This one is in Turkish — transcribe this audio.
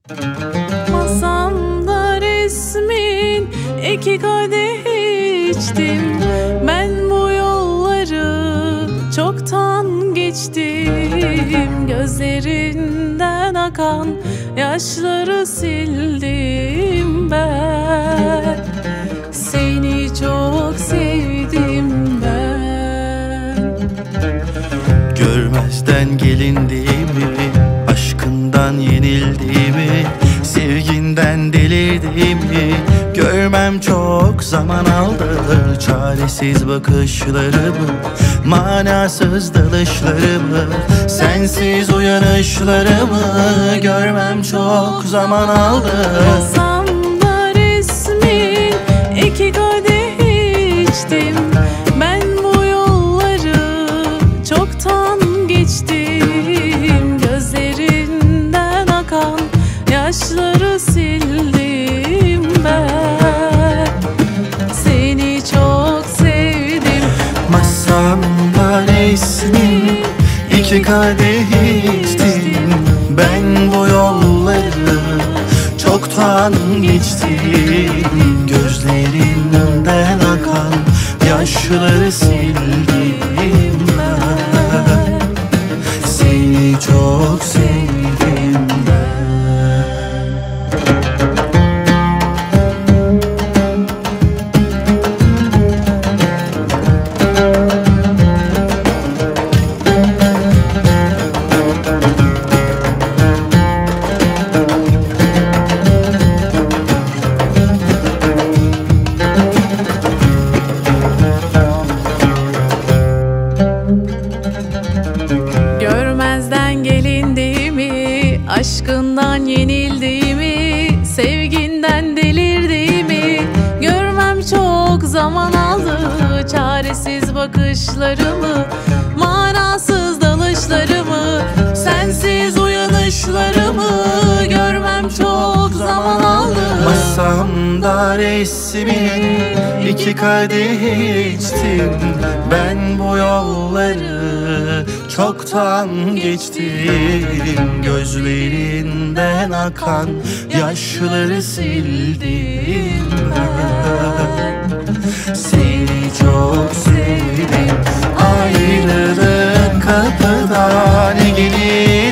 Masamda resmin iki kadeh içtim. Ben bu yolları çoktan geçtim. Gözlerinden akan yaşları sildim ben. Seni çok sevdim ben. Görmezden gelindiğimi, aşkından yenildiğimi, sevginden delirdiğimi görmem çok zaman aldı. Çaresiz bakışlarımı, manasız dalışlarımı, sensiz uyanışlarımı görmem çok zaman aldı. Masamda resmin iki kadeh içtim. Ben bu yolları çoktan geçtim. Gözlerinden akan yaşları sildim ben. Seni çok sevdim. Masamda resmin iki kadeh içtim. Ben bu yolları çoktan geçtim. Gözlerinden akan yaşları sildim ben. Seni çok sevdim ben. Görmezden gelindiğimi, aşkından yenildiğimi, sevginden delirdiğimi görmem çok zaman aldı. Çaresiz bakışlarımı, manasız dalışlarımı, sensiz uyanışlarımı görmem çok zaman aldı. Masamda resmin iki kadeh içtim. Ben bu yolları çoktan geçtim. Gözlerinden akan yaşları sildim ben. Seni çok sevdim. Ayrılık kapıdan gelir